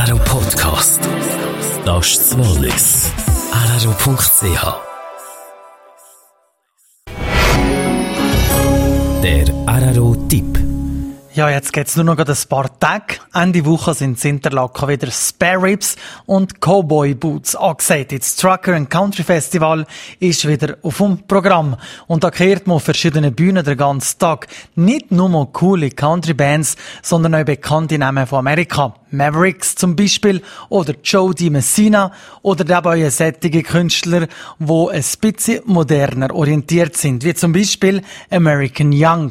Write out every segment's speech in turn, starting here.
RRO Podcast. Das ist das Wallis. RRO.ch. Der RRO-Tipp. Ja, jetzt geht's nur noch ein paar Tage. Ende Woche sind in Interlaken wieder Spare Ribs und Cowboy Boots angesagt. Das Trucker and Country Festival ist wieder auf dem Programm. Und da kehrt man auf verschiedenen Bühnen den ganzen Tag. Nicht nur coole Country Bands, sondern auch bekannte Namen von Amerika. Mavericks zum Beispiel oder Joe DiMessina oder dabei sättige Künstler, die ein bisschen moderner orientiert sind, wie zum Beispiel American Young.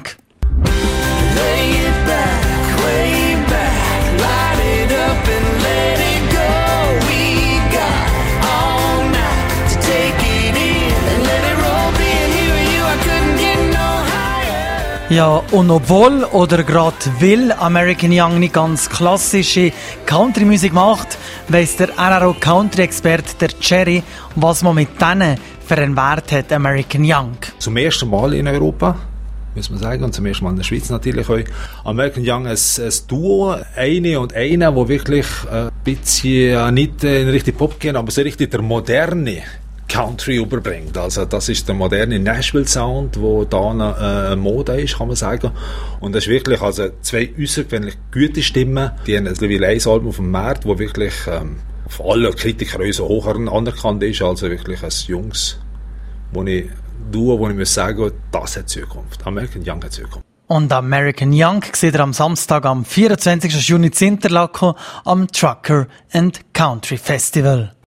Ja, und obwohl oder gerade weil American Young nicht ganz klassische Country-Musik macht, weiss der RRO-Country-Experte der Cherry, was man mit denen für einen Wert hat, American Young. Zum ersten Mal in Europa, muss man sagen, und zum ersten Mal in der Schweiz natürlich auch. American Young ist ein Duo, einer, wo wirklich ein bisschen, nicht in Richtung Pop gehen, aber so richtig der moderne Country überbringt. Also das ist der moderne Nashville-Sound, wo da eine Mode ist, kann man sagen. Und das ist wirklich also zwei äußerst gute Stimmen. Die haben ein Album auf dem Markt, wo wirklich von allen Kritikern so hoch anerkannt ist. Also wirklich ein Jungs, wo ich muss sagen, das hat Zukunft. American Young hat Zukunft. Und American Young seht ihr am Samstag, am 24. Juni in Interlaken am Trucker and Country Festival.